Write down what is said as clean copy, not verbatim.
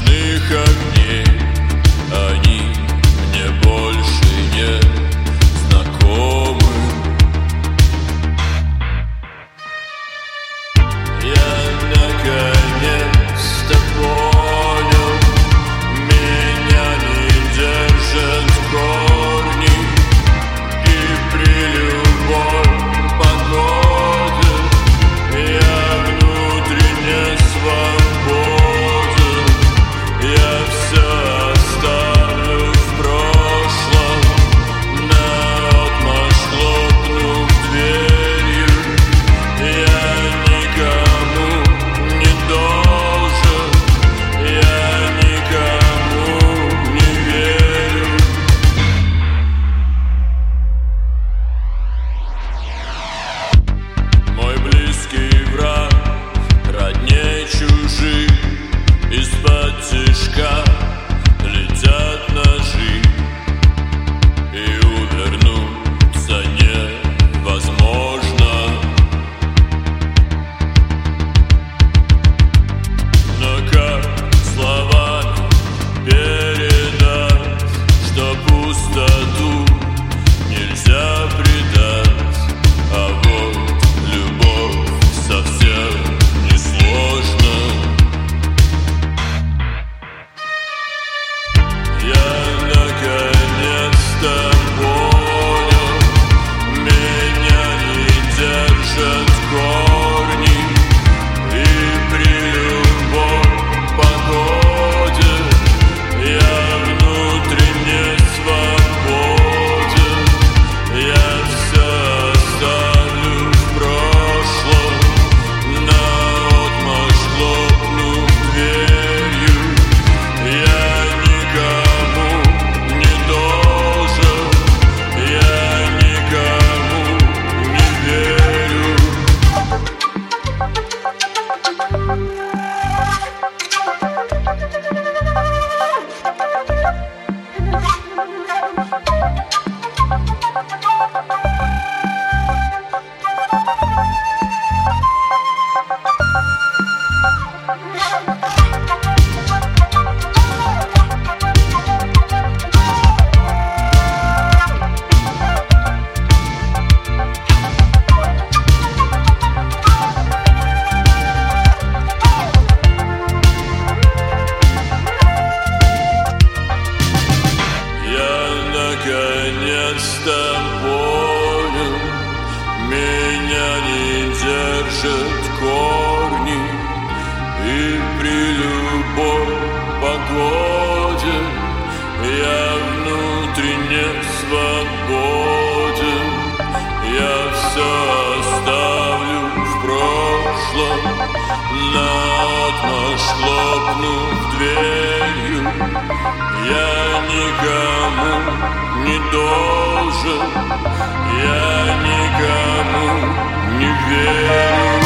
ночных огней, они мне больше не знакомы. Я наконец-то понял, меня не держат корни, и при любой погоде я внутренне свободен. Я все оставлю в прошлом, наотмашь хлопнув дверью. Я никому не должен, я никому не верю. Мой близкий враг родней чужих, из-под тишка летят ножи, и увернуться невозможно. Но как словами передать, что пустоту нельзя предать, а вот любовь совсем не сложно. Я наконец-то понял, меня не держат корни, и при любой погоде я внутренне свободен. Я все оставлю в прошлом, наотмашь хлопнув дверью. Я никому не должен, я никому не верю. Я наконец-то понял, меня не держат корни, и при любой погоде я внутренне свободен. Я все оставлю в прошлом, наотмашь хлопнув дверью. Я никому не должен, я никому не верю.